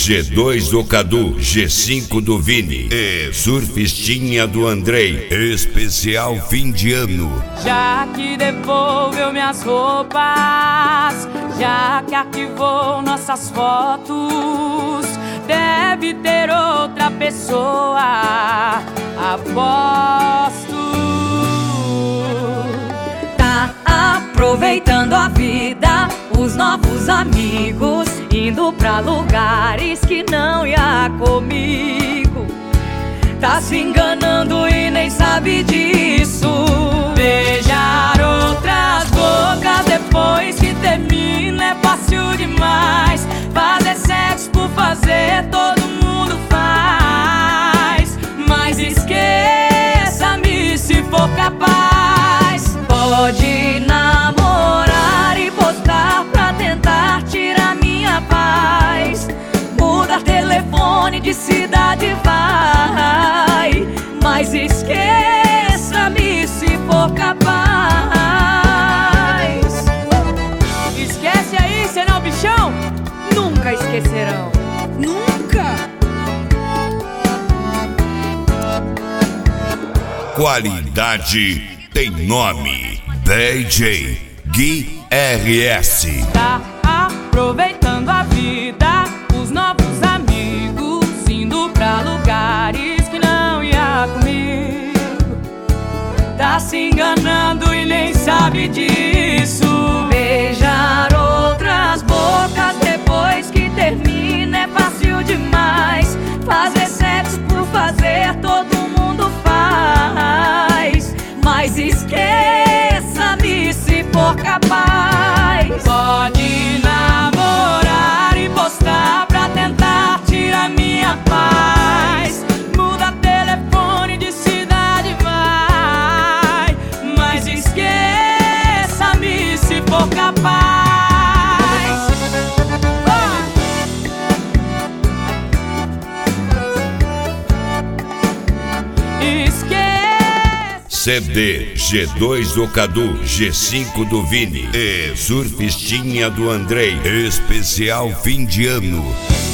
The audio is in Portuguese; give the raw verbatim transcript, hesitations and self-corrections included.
G dois do Cadu, G cinco do Vini e Surfistinha do Andrei. Especial fim de ano. Já que devolveu minhas roupas, já que arquivou nossas fotos, deve ter outra pessoa, aposto. Tá aproveitando a vida, os novos amigos, indo pra lugares que não ia comigo. Tá se enganando e nem sabe disso. Beijar outras bocas depois que termina é fácil demais. Fazer sexo por fazer todo mundo faz. Mas esqueça-me se for capaz. Pode namorar e postar pra tentar tirar minha paz. Mudar telefone de cidade vai, mas esqueça-me se for capaz. Esquece aí, senão bichão nunca esquecerão. Nunca. Qualidade tem nome. D J Gui R S. Tá aproveitando a vida, os novos amigos, indo pra lugares que não ia comigo. Tá se enganando e nem sabe disso. Beijar outras bocas depois que termina é fácil demais. Fazer sexo por fazer todo mundo faz. Mas esqueça-me se for capaz. Pode namorar e postar pra tentar tirar minha paz. Muda telefone de cidade vai, mas esqueça-me se for capaz. C D G dois do Cadu, G cinco do Vini e Surfistinha do Andrei. Especial fim de ano.